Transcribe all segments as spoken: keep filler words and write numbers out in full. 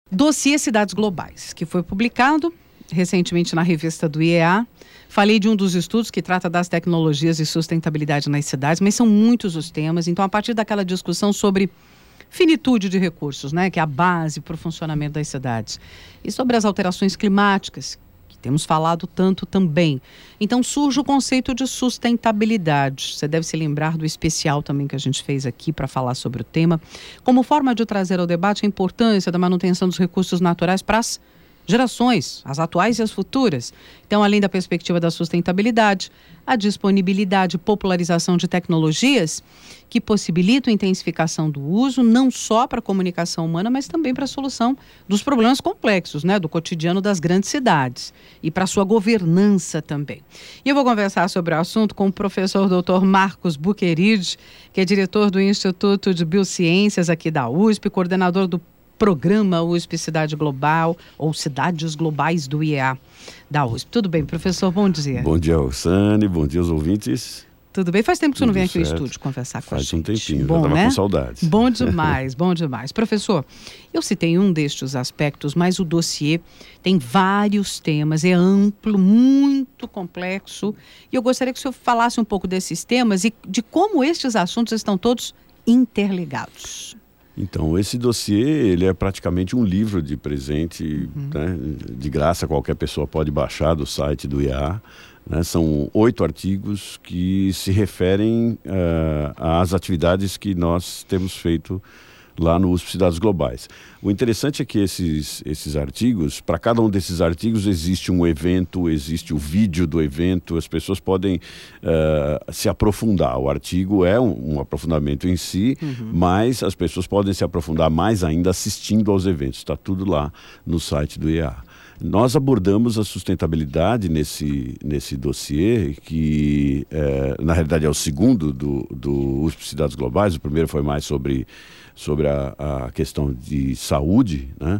Dossiê Cidades Globais, que foi publicado recentemente na revista do I E A. Falei de um dos estudos que trata das tecnologias e sustentabilidade nas cidades, mas são muitos os temas. Então, a partir daquela discussão sobre finitude de recursos, né, que é a base para o funcionamento das cidades, e sobre as alterações climáticas, que temos falado tanto também. Então, surge o conceito de sustentabilidade. Você deve se lembrar do especial também que a gente fez aqui para falar sobre o tema, como forma de trazer ao debate a importância da manutenção dos recursos naturais para as gerações, as atuais e as futuras. Então, além da perspectiva da sustentabilidade, a disponibilidade e popularização de tecnologias que possibilitam a intensificação do uso, não só para a comunicação humana, mas também para a solução dos problemas complexos, né, do cotidiano das grandes cidades e para a sua governança também. E eu vou conversar sobre o assunto com o professor doutor Marcos Buqueride, que é diretor do Instituto de Biociências aqui da U S P, coordenador do Programa U S P Cidade Global, ou Cidades Globais do I E A da U S P. Tudo bem, professor? Bom dia. Bom dia, Rossane. Bom dia aos ouvintes. Tudo bem? Faz tempo que você não vem aqui certo. no estúdio conversar com Faz a gente. Faz um tempinho, bom, eu estava né? com saudades. Bom demais, bom demais. Professor, eu citei um destes aspectos, mas o dossiê tem vários temas, é amplo, muito complexo, e eu gostaria que o senhor falasse um pouco desses temas e de como estes assuntos estão todos interligados. Então, esse dossiê, ele é praticamente um livro de presente, uhum. né, de graça, qualquer pessoa pode baixar do site do I E A. Né, são oito artigos que se referem uh, às atividades que nós temos feito lá no U S P Cidades Globais. O interessante é que esses, esses artigos, para cada um desses artigos existe um evento, existe o vídeo do evento, as pessoas podem uh, se aprofundar. O artigo é um, um aprofundamento em si, uhum. mas as pessoas podem se aprofundar mais ainda assistindo aos eventos. Está tudo lá no site do I E A. Nós abordamos a sustentabilidade nesse, nesse dossiê, que é, na realidade é o segundo do, do U S P Cidades Globais. O primeiro foi mais sobre, sobre a, a questão de saúde, né?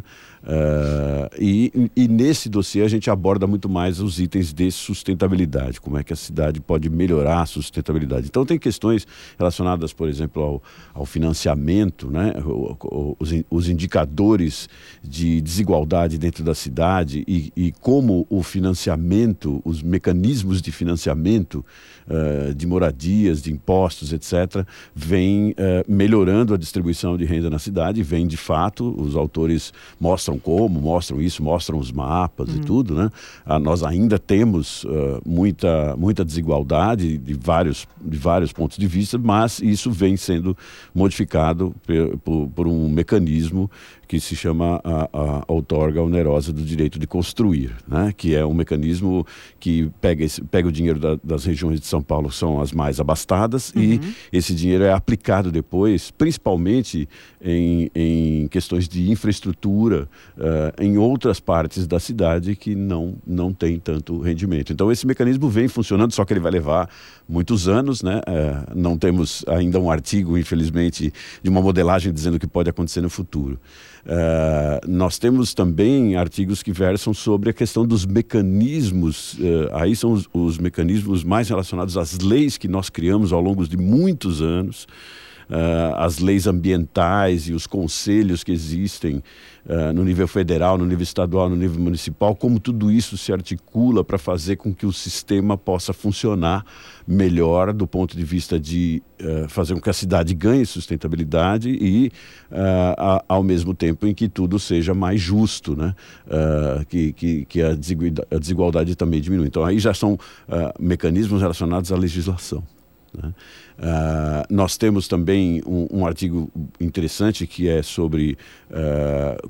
Uh, e, e nesse dossiê a gente aborda muito mais os itens de sustentabilidade, como é que a cidade pode melhorar a sustentabilidade. Então tem questões relacionadas, por exemplo, ao, ao financiamento, né? o, o, os, os indicadores de desigualdade dentro da cidade e, e como o financiamento, os mecanismos de financiamento uh, de moradias, de impostos, etcétera, vem uh, melhorando a distribuição de renda na cidade, vem de fato, os autores mostram como, mostram isso, mostram os mapas uhum. e tudo, né? Ah, nós ainda temos uh, muita, muita desigualdade de vários, de vários pontos de vista, mas isso vem sendo modificado por, por, por um mecanismo que se chama a, a outorga onerosa do direito de construir, né? Que é um mecanismo que pega, esse, pega o dinheiro da, das regiões de São Paulo, que são as mais abastadas, uhum. e esse dinheiro é aplicado depois, principalmente em, em questões de infraestrutura, uh, em outras partes da cidade que não, não tem tanto rendimento. Então esse mecanismo vem funcionando, só que ele vai levar muitos anos, né? Uh, não temos ainda um artigo, infelizmente, de uma modelagem dizendo o que pode acontecer no futuro. Uh, nós temos também artigos que versam sobre a questão dos mecanismos, uh, aí são os, os mecanismos mais relacionados às leis que nós criamos ao longo de muitos anos, Uh, as leis ambientais e os conselhos que existem uh, no nível federal, no nível estadual, no nível municipal, como tudo isso se articula para fazer com que o sistema possa funcionar melhor do ponto de vista de uh, fazer com que a cidade ganhe sustentabilidade e uh, a, ao mesmo tempo em que tudo seja mais justo, né? uh, que, que, que a, desigualdade, a desigualdade também diminui. Então aí já são uh, mecanismos relacionados à legislação. Né? Uh, nós temos também um, um artigo interessante que é sobre uh,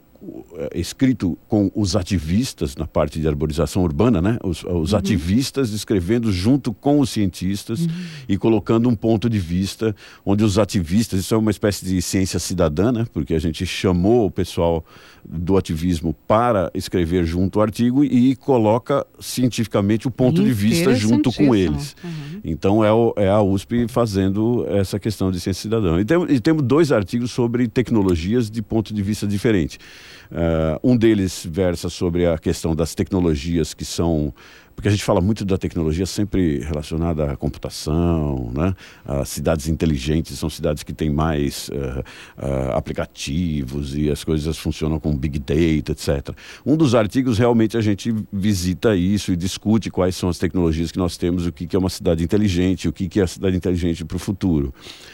escrito com os ativistas na parte de arborização urbana, né? Os, os uhum. ativistas escrevendo junto com os cientistas uhum. e colocando um ponto de vista onde os ativistas, isso é uma espécie de ciência cidadã, né? Porque a gente chamou o pessoal do ativismo para escrever junto ao artigo e coloca cientificamente o ponto de vista junto com eles. Uhum. Então é, o, é a U S P fazendo essa questão de ciência cidadã. E, tem, e temos dois artigos sobre tecnologias de ponto de vista diferente. Uh, um deles versa sobre a questão das tecnologias que são... Porque a gente fala muito da tecnologia sempre relacionada à computação, né? As cidades inteligentes são cidades que têm mais uh, uh, aplicativos e as coisas funcionam com Big Data, etcétera. Um dos artigos realmente a gente visita isso e discute quais são as tecnologias que nós temos, o que, que é uma cidade inteligente, o que, que é a cidade inteligente para o futuro.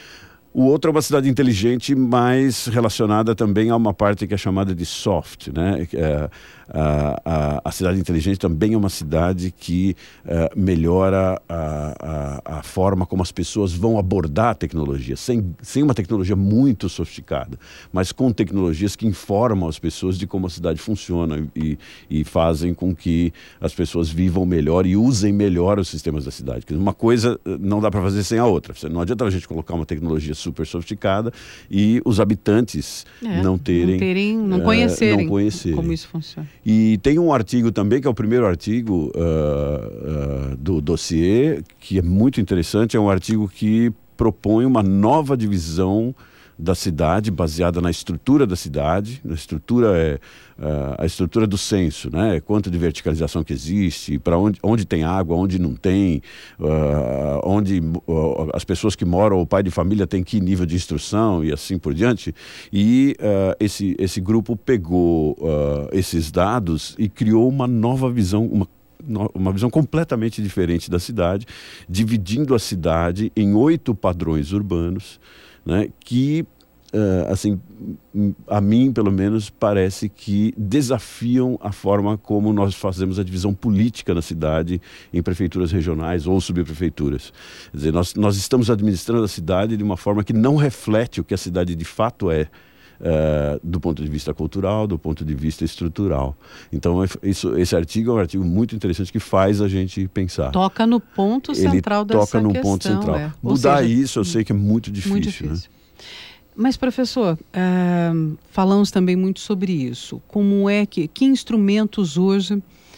O outro é uma cidade inteligente mais relacionada também a uma parte que é chamada de soft, né? É, a, a, a cidade inteligente também é uma cidade que é, melhora a, a, a forma como as pessoas vão abordar a tecnologia, sem, sem uma tecnologia muito sofisticada, mas com tecnologias que informam as pessoas de como a cidade funciona e, e fazem com que as pessoas vivam melhor e usem melhor os sistemas da cidade. Uma coisa não dá para fazer sem a outra. Não adianta a gente colocar uma tecnologia super sofisticada e os habitantes é, não terem, não, terem, não, uh, conhecerem não conhecerem como isso funciona. E tem um artigo também, que é o primeiro artigo uh, uh, do dossiê, que é muito interessante, é um artigo que propõe uma nova divisão da cidade, baseada na estrutura da cidade. Na estrutura é uh, a estrutura do censo, né? Quanto de verticalização que existe, para onde, onde tem água, onde não tem, uh, onde uh, as pessoas que moram, o pai de família tem que nível de instrução e assim por diante. E uh, esse, esse grupo pegou uh, esses dados e criou uma nova visão, uma uma visão completamente diferente da cidade, dividindo a cidade em oito padrões urbanos, né, que, uh, assim, a mim, pelo menos, parece que desafiam a forma como nós fazemos a divisão política na cidade, em prefeituras regionais ou subprefeituras. Quer dizer, nós, nós estamos administrando a cidade de uma forma que não reflete o que a cidade de fato é, Uh, do ponto de vista cultural, do ponto de vista estrutural. Então, isso, esse artigo é um artigo muito interessante que faz a gente pensar. Toca no ponto central Ele dessa toca num questão. ponto central. É. Mudar seja, isso eu sei que é muito difícil. Muito difícil. Né? Mas, professor, uh, falamos também muito sobre isso. Como é que, que instrumentos hoje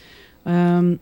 uh,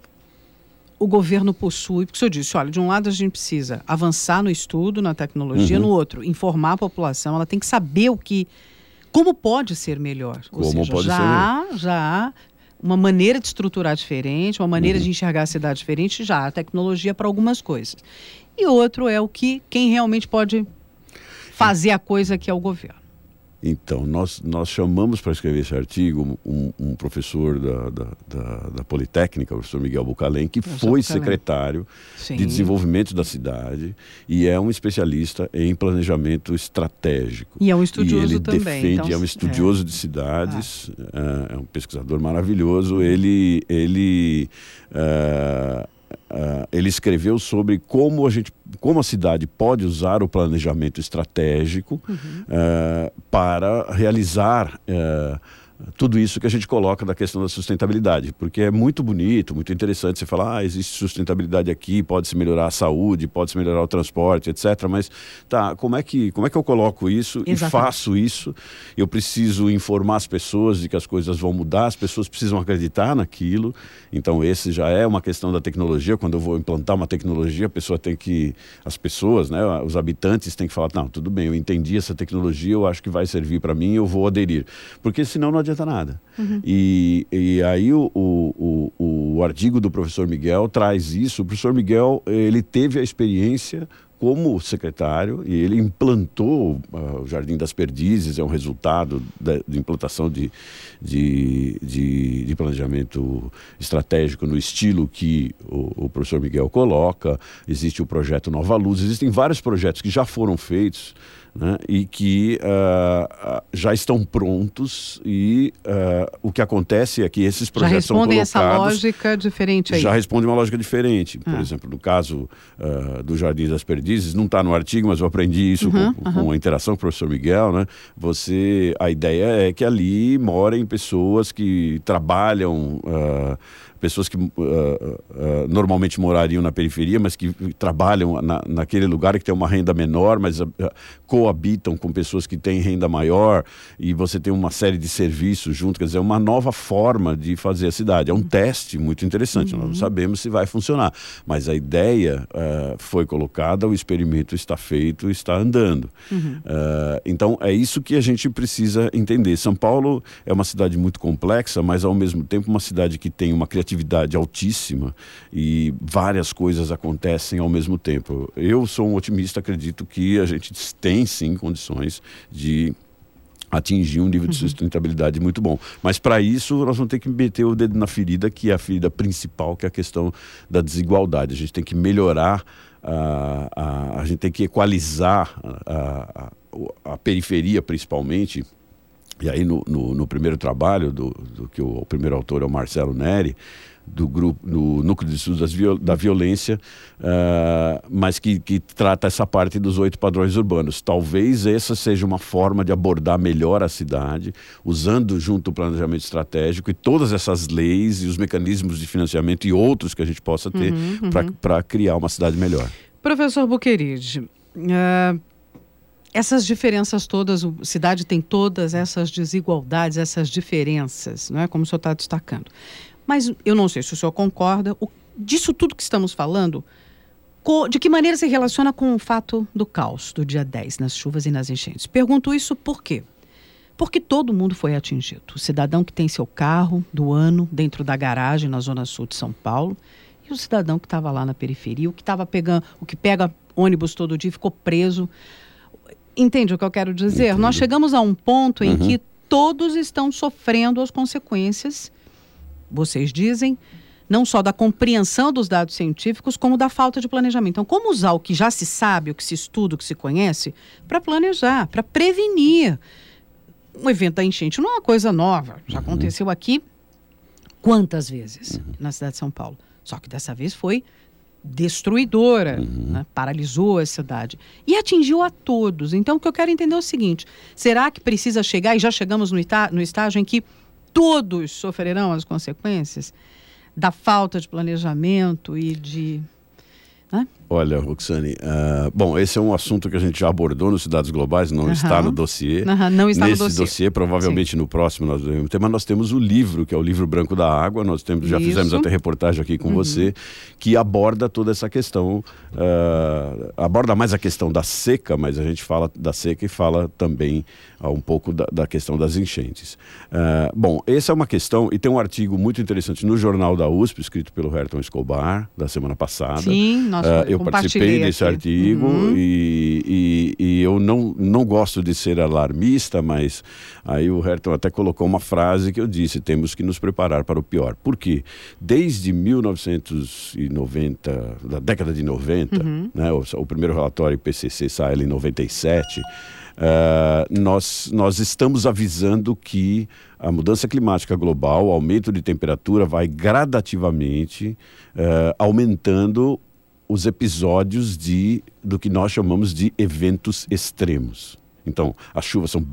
o governo possui? Porque o senhor disse, olha, de um lado a gente precisa avançar no estudo, na tecnologia, uhum. no outro, informar a população, ela tem que saber o que... Como pode ser melhor? Como Ou seja, pode já, ser há, já há uma maneira de estruturar diferente, uma maneira uhum. de enxergar a cidade diferente, já há tecnologia para algumas coisas. E outro é o que quem realmente pode fazer a coisa que é o governo. Então, nós, nós chamamos para escrever esse artigo um, um professor da, da, da, da Politécnica, o professor Miguel Bucalém, que professor foi Bucalém. secretário Sim. de desenvolvimento da cidade e é um especialista em planejamento estratégico. E é um estudioso e ele também. defende, Então, é um estudioso é. de cidades, ah. é, é um pesquisador maravilhoso. Ele... ele uh, Uh, ele escreveu sobre como a gente, como a cidade pode usar o planejamento estratégico uhum. uh, para realizar uh, tudo isso que a gente coloca da questão da sustentabilidade, porque é muito bonito, muito interessante você falar, ah, existe sustentabilidade aqui, pode-se melhorar a saúde, pode-se melhorar o transporte, etcétera. Mas tá, como é que, como é que eu coloco isso Exatamente. E faço isso? Eu preciso informar as pessoas de que as coisas vão mudar, as pessoas precisam acreditar naquilo. Então esse já é uma questão da tecnologia. Quando eu vou implantar uma tecnologia, a pessoa tem que, as pessoas, né, os habitantes têm que falar, não, tudo bem, eu entendi essa tecnologia, eu acho que vai servir para mim, eu vou aderir. Porque senão não adianta nada. Uhum. E, e aí o, o, o, o artigo do professor Miguel traz isso. O professor Miguel, ele teve a experiência como secretário e ele implantou uh, o Jardim das Perdizes, é um resultado da, de implantação de, de, de, de planejamento estratégico no estilo que o, o professor Miguel coloca. Existe o projeto Nova Luz, existem vários projetos que já foram feitos, né, e que uh, uh, já estão prontos e uh, o que acontece é que esses projetos são colocados... Já respondem essa lógica diferente aí. Já respondem uma lógica diferente. Ah. Por exemplo, no caso uh, do Jardim das Perdizes, não está no artigo, mas eu aprendi isso uhum, com, uhum. com a interação com o professor Miguel, né? Você, a ideia é que ali morem pessoas que trabalham... Uh, pessoas que uh, uh, normalmente morariam na periferia, mas que trabalham na, naquele lugar, que tem uma renda menor, mas uh, com coabitam com pessoas que têm renda maior e você tem uma série de serviços junto, quer dizer, é uma nova forma de fazer a cidade. É um teste muito interessante, uhum. Nós não sabemos se vai funcionar, mas a ideia uh, foi colocada, o experimento está feito, está andando. Uhum. Uh, então é isso que a gente precisa entender. São Paulo é uma cidade muito complexa, mas ao mesmo tempo uma cidade que tem uma criatividade altíssima e várias coisas acontecem ao mesmo tempo. Eu sou um otimista, acredito que a gente tem sim condições de atingir um nível de sustentabilidade muito bom. Mas para isso nós vamos ter que meter o dedo na ferida, que é a ferida principal, que é a questão da desigualdade. A gente tem que melhorar, a, a, a gente tem que equalizar a, a, a periferia principalmente. E aí no, no, no primeiro trabalho, do, do que o, o primeiro autor é o Marcelo Neri, do grupo, no Núcleo de Estudos das Viol, da Violência, uh, mas que, que trata essa parte dos oito padrões urbanos. Talvez essa seja uma forma de abordar melhor a cidade, usando junto o planejamento estratégico e todas essas leis e os mecanismos de financiamento e outros que a gente possa ter uhum, uhum. para criar uma cidade melhor. Professor Buqueride, uh, essas diferenças todas, a cidade tem todas essas desigualdades, essas diferenças, não é? Como o senhor está destacando. Mas eu não sei se o senhor concorda, o, disso tudo que estamos falando, co, de que maneira se relaciona com o fato do caos do dia dez, nas chuvas e nas enchentes? Pergunto isso por quê? Porque todo mundo foi atingido. O cidadão que tem seu carro do ano dentro da garagem na zona sul de São Paulo e o cidadão que estava lá na periferia, o que estava pegando, o que pega ônibus todo dia ficou preso. Entende o que eu quero dizer? Entendo. Nós chegamos a um ponto em uhum. que todos estão sofrendo as consequências, vocês dizem, não só da compreensão dos dados científicos, como da falta de planejamento. Então, como usar o que já se sabe, o que se estuda, o que se conhece, para planejar, para prevenir? Um evento da enchente não é uma coisa nova. Já uhum. aconteceu aqui quantas vezes uhum. na cidade de São Paulo? Só que dessa vez foi destruidora, uhum. né? Paralisou a cidade e atingiu a todos. Então, o que eu quero entender é o seguinte: será que precisa chegar, e já chegamos no, ita- no estágio em que todos sofrerão as consequências da falta de planejamento e de... Né? Olha, Roxane, uh, bom, esse é um assunto que a gente já abordou nos Cidades Globais, não uhum. está no dossiê. Uhum, não está Nesse no dossiê. dossiê, provavelmente Sim. no próximo nós vamos ter, mas nós temos o livro, que é o Livro Branco da Água, nós temos, já Isso. fizemos até reportagem aqui com uhum. você, que aborda toda essa questão, uh, aborda mais a questão da seca, mas a gente fala da seca e fala também uh, um pouco da, da questão das enchentes. Uh, bom, essa é uma questão, e tem um artigo muito interessante no Jornal da U S P, escrito pelo Herton Escobar, da semana passada. Sim, nós uh, eu participei desse aqui. artigo uhum. e, e, e eu não, não gosto de ser alarmista, mas aí o Herton até colocou uma frase que eu disse: temos que nos preparar para o pior. Por quê? Desde mil novecentos e noventa, da década de noventa, uhum. né, o, o primeiro relatório I P C C sai em noventa e sete, uh, nós, nós estamos avisando que a mudança climática global, o aumento de temperatura vai gradativamente uh, aumentando os episódios de, do que nós chamamos de eventos extremos. Então, as chuvas são...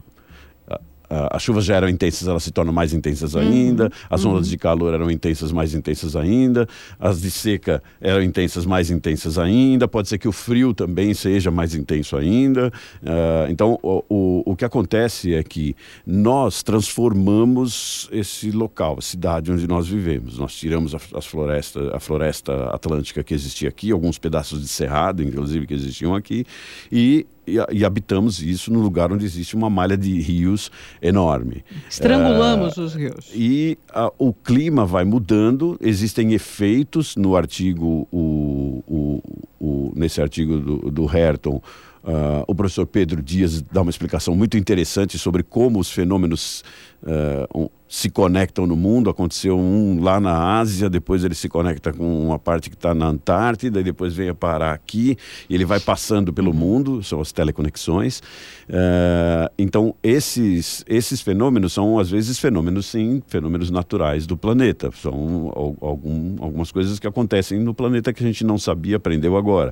Uh, as chuvas já eram intensas, elas se tornam mais intensas ainda, uhum. as ondas uhum. de calor eram intensas, mais intensas ainda, as de seca eram intensas, mais intensas ainda, pode ser que o frio também seja mais intenso ainda. Uh, então, o, o, o que acontece é que nós transformamos esse local, a cidade onde nós vivemos. Nós tiramos a, as floresta, a floresta atlântica que existia aqui, alguns pedaços de cerrado, inclusive, que existiam aqui, e E, e habitamos isso no lugar onde existe uma malha de rios enorme. Estrangulamos uh, os rios. E uh, o clima vai mudando, existem efeitos no artigo, o, o, o, nesse artigo do, do Herton, uh, o professor Pedro Dias dá uma explicação muito interessante sobre como os fenômenos uh, um, se conectam no mundo. Aconteceu um lá na Ásia, depois ele se conecta com uma parte que está na Antártida, e depois vem a parar aqui, e ele vai passando pelo mundo, são as teleconexões. Uh, então, esses, esses fenômenos são, às vezes, fenômenos, sim, fenômenos naturais do planeta. São algum, algumas coisas que acontecem no planeta que a gente não sabia, aprendeu agora.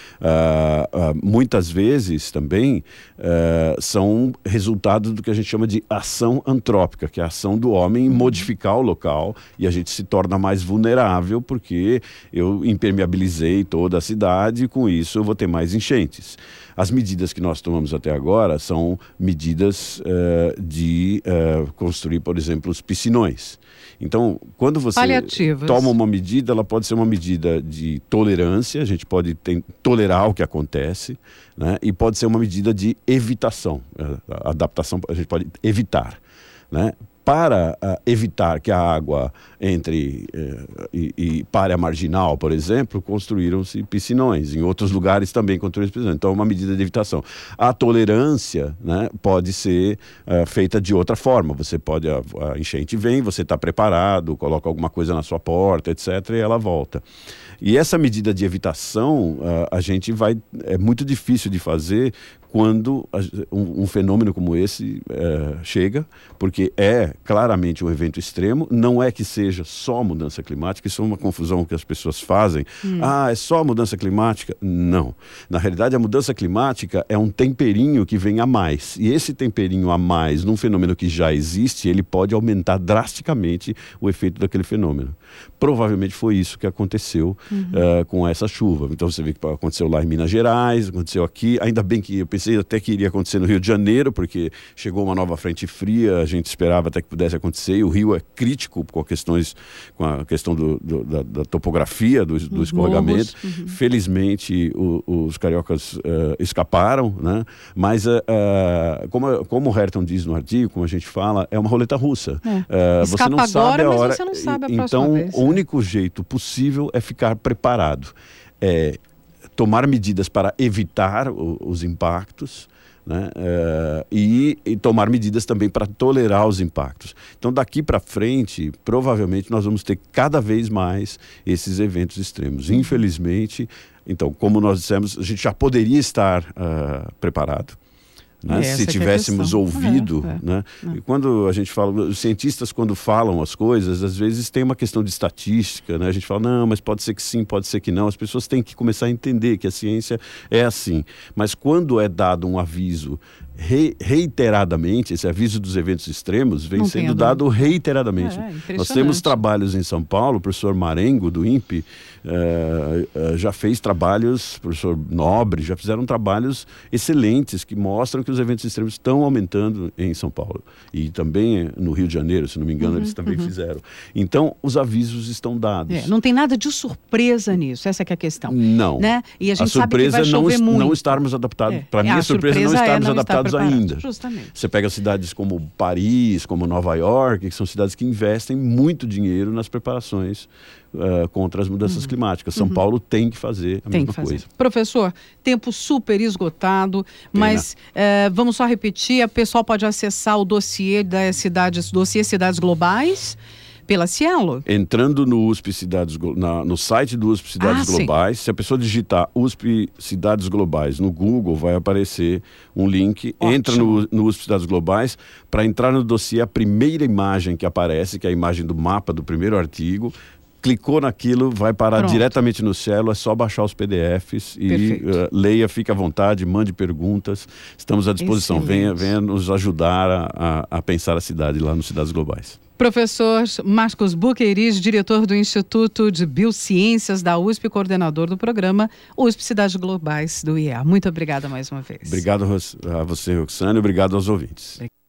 Uh, uh, muitas vezes também uh, são resultado do que a gente chama de ação antrópica, que é a ação do do homem em modificar o local e a gente se torna mais vulnerável porque eu impermeabilizei toda a cidade e com isso eu vou ter mais enchentes. As medidas que nós tomamos até agora são medidas uh, de uh, construir, por exemplo, os piscinões. Então, quando você Paliativas. toma uma medida, ela pode ser uma medida de tolerância, a gente pode ter, tolerar o que acontece, né? E pode ser uma medida de evitação, a adaptação a gente pode evitar, né? Para uh, evitar que a água entre uh, e, e pare a marginal, por exemplo, construíram-se piscinões. Em outros lugares também construíram piscinões. Então, é uma medida de evitação. A tolerância, né, pode ser uh, feita de outra forma. Você pode, a, a enchente vem, você está preparado, coloca alguma coisa na sua porta, etcétera, e ela volta. E essa medida de evitação, uh, a gente vai... É muito difícil de fazer quando um, um fenômeno como esse uh, chega, porque é claramente um evento extremo, não é que seja só mudança climática, isso é uma confusão que as pessoas fazem. Hum. Ah, é só mudança climática? Não. Na realidade, a mudança climática é um temperinho que vem a mais. E esse temperinho a mais, num fenômeno que já existe, ele pode aumentar drasticamente o efeito daquele fenômeno. Provavelmente foi isso que aconteceu uhum. uh, com essa chuva. Então você vê que aconteceu lá em Minas Gerais, aconteceu aqui, ainda bem que eu pensei até que iria acontecer no Rio de Janeiro, porque chegou uma nova frente fria, a gente esperava até que pudesse acontecer, e o Rio é crítico com, questões, com a questão do, do, da, da topografia, do, do escorregamento. Uhum. Felizmente o, os cariocas uh, escaparam, né? Mas uh, uh, como, como o Herton diz no artigo, como a gente fala, é uma roleta russa. É. Uh, você não agora, sabe a hora, mas você não sabe a então, próxima vez. O único jeito possível é ficar preparado. É tomar medidas para evitar o, os impactos, né? Uh, e, e tomar medidas também para tolerar os impactos. Então, daqui para frente, provavelmente nós vamos ter cada vez mais esses eventos extremos. Infelizmente, então, como nós dissemos, a gente já poderia estar uh, preparado. Né? Se tivéssemos é ouvido, é, é, né? É. E quando a gente fala, os cientistas quando falam as coisas, às vezes tem uma questão de estatística, né? A gente fala, não, mas pode ser que sim, pode ser que não. As pessoas têm que começar a entender que a ciência é assim. Mas quando é dado um aviso re, reiteradamente, esse aviso dos eventos extremos vem não sendo dado reiteradamente. É, Nós temos trabalhos em São Paulo, o professor Marengo, do INPE, uh, uh, já fez trabalhos, o professor Nobre, já fizeram trabalhos excelentes que mostram que os eventos extremos estão aumentando em São Paulo. E também no Rio de Janeiro, se não me engano, uhum, eles também uhum. fizeram. Então, os avisos estão dados. É, não tem nada de surpresa nisso, essa que é a questão. Não. Né? E a gente a surpresa sabe que vai chover não, muito. não estarmos adaptados. É. Para mim, a, a surpresa, surpresa não estarmos é não adaptados ainda. Justamente. Você pega cidades como Paris, como Nova York, que são cidades que investem muito dinheiro nas preparações Uh, contra as mudanças uhum. climáticas. São uhum. Paulo tem que fazer a tem mesma que fazer. coisa. Professor, tempo super esgotado, Pena. mas uh, vamos só repetir, a pessoa pode acessar o dossiê das cidades, dossiê Cidades Globais, pela Cielo? Entrando no U S P Cidades, na, no site do U S P Cidades ah, Globais, sim. se a pessoa digitar U S P Cidades Globais no Google, vai aparecer um link, Ótimo. entra no, no U S P Cidades Globais, para entrar no dossiê, a primeira imagem que aparece, que é a imagem do mapa do primeiro artigo, clicou naquilo, vai parar Pronto. diretamente no Cielo, é só baixar os P D Fs e uh, leia, fique à vontade, mande perguntas, estamos à disposição, venha, venha nos ajudar a, a, a pensar a cidade lá no Cidades Globais. Professor Marcos Buqueriz, diretor do Instituto de Biociências da U S P, coordenador do programa U S P Cidades Globais do I E A. Muito obrigada mais uma vez. Obrigado a você, Roxane, obrigado aos ouvintes.